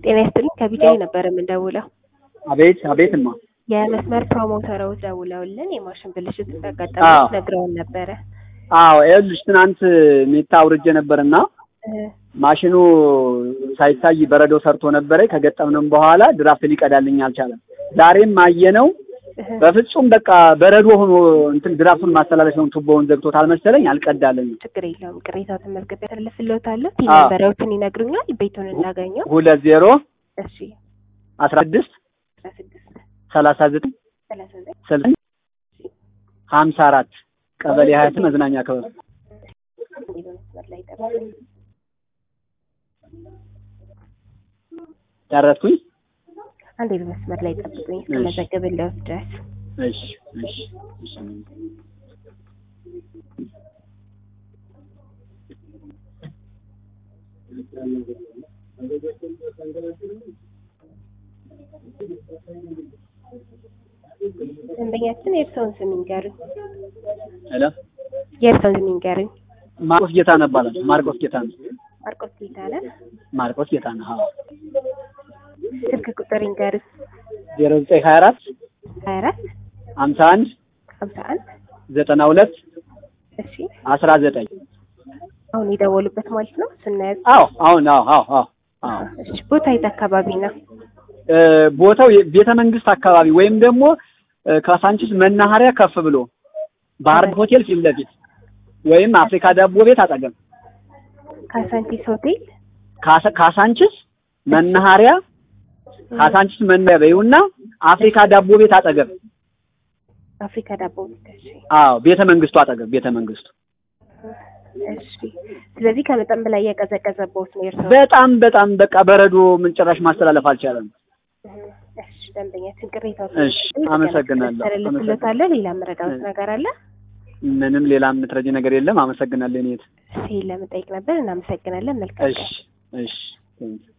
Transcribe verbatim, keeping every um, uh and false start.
ጤና ይስጥልኝ ከቢጃይ ነበር የምንደውለው። አቤት አቤትማ የመስመር ፕሮሞተሮች ደውለውልን የማሽን ብልሽት ተጋጠመው ነግረውን ነበረ። አዎ ይኸውልሽ ትናንት ሜታ አውርጄ ነበርና ማሽኑ ሳይታይ በረዶ ሰርቶ ነበር። ከገጠምንም በኋላ ድራፍት ሊቀዳልኝ አልቻለም። ዛሬም አየነው በፍጹም በቃ በረዶ ሆኖ እንትን ድራፍቱን ማስተላለፊያውን ቱቦውን ዘግቶታል መሰለኝ አልቀዳልኝ። ችግር የለውም ቅሬታው ተመዝግቤ ተለፍልዎታል። ቲምበሮችን ይነግሩኛል ቤቱን እንዳገኘው ሁለት ዜሮ እሺ አስራ ስድስት አስራ ስድስት ሰላሳ ዘጠኝ ስልሳ ሀምሳ አራት ቀበሌ ሀያ ስምንት መዝናኛ ክበብ ጨረስኩኝ። አንዴ በመስመር ላይ ጠብቁኝ እስከመዘግብልዎት ድረስ። እሺ እሺ እሺ ደንበኛችን የእርስዎን ስም ይንገሩኝ። ሄሎ የእርስዎን ስም ይንገሩኝ። ማርቆስ ጌታነህ እባላለሁ። ማርቆስ ጌታነህ ማርቆስ ጌታነህ ማርቆስ ጌታነህ። አዎ ስልክ ቁጥር ይንገሩኝ። ዜሮ ዘጠኝ ሀያ አራት ሀያ አራት ሀምሳ አንድ ሀምሳ አንድ ዘጠና ሁለት እሺ አስራ ዘጠኝ አሁን የደወሉበት ማለት ነው ስናያዝ? አዎ አሁን አዎ አዎ አዎ አዎ። እሺ ቦታ የት አካባቢ ነው? ቦታው ቤተ መንግስት አካባቢ ወይም ደግሞ ካሳንቺስ መናኸሪያ ከፍ ብሎ ባህር ሆቴል ፊት ለፊት ወይም አፍሪካ ዳቦ ቤት አጠገብ። ካሳንቺስ ሆቴል ካሳንቺስ መናኸሪያ ካሳንቺስ መናኸሪያ በይውና አፍሪካ ዳቦ ቤት አጠገብ። አፍሪካ ዳቦ ቤት እሺ። አዎ ቤተ መንግስቱ አጠገብ ቤተ መንግስቱ። እሺ ስለዚህ ከመጠን በላይ ያቀዘቀዘበት ነው የእርስዎ? በጣም በጣም በቃ በረዶ ምን ጭራሽ ማስተላለፍ አልቻለም። እሺ ደንበኛችን ቅሬታው እሺ አመሰግናለሁ። አመሰግናለሁ። ሌላ መረዳት ነገር አለ? ምንም ሌላ የምትረጂ ነገር የለም። አመሰግናለሁ። እኔ እሺ ለምን ጠይቅ ነበር። እናመሰግናለን። መልካም እሺ እሺ